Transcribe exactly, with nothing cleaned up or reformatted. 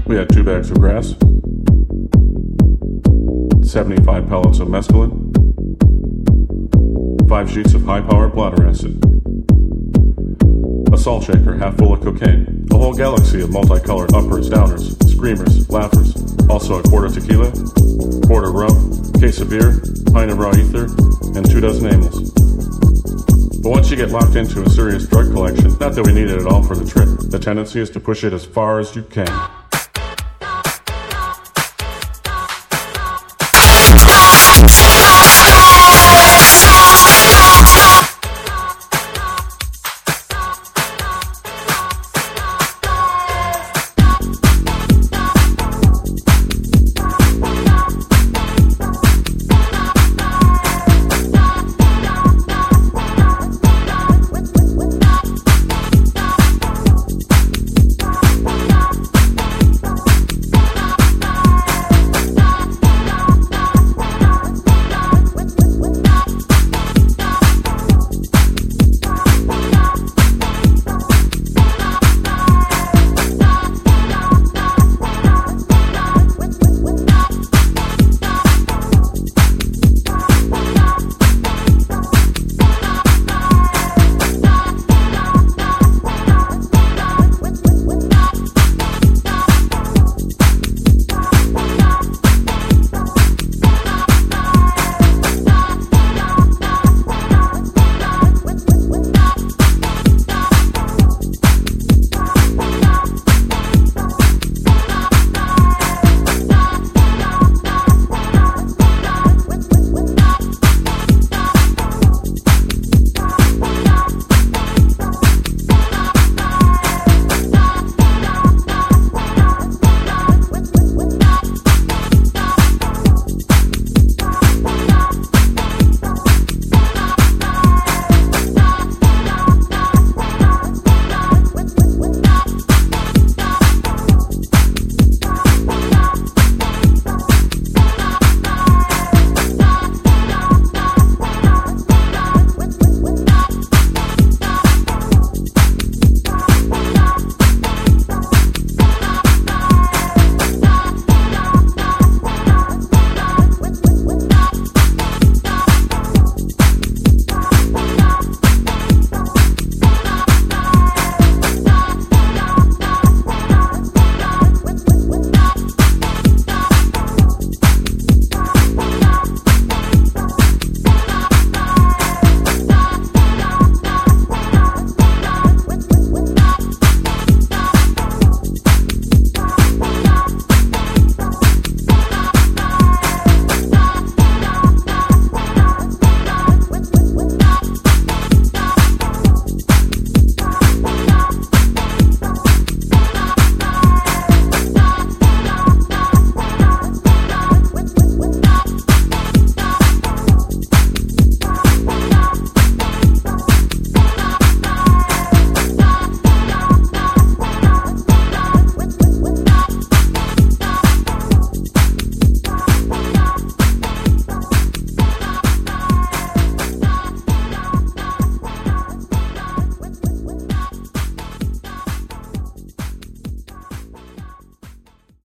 We had two bags of grass, seventy-five pellets of mescaline, five sheets of high-powered bladder acid, a salt shaker half full of cocaine, a whole galaxy of multicolored uppers, downers, screamers, laughers, also a quarter tequila, quarter rum, case of beer, pint of raw ether, and two dozen amyls. But once you get locked into a serious drug collection, not that we need it at all for the trip, the tendency is to push it as far as you can.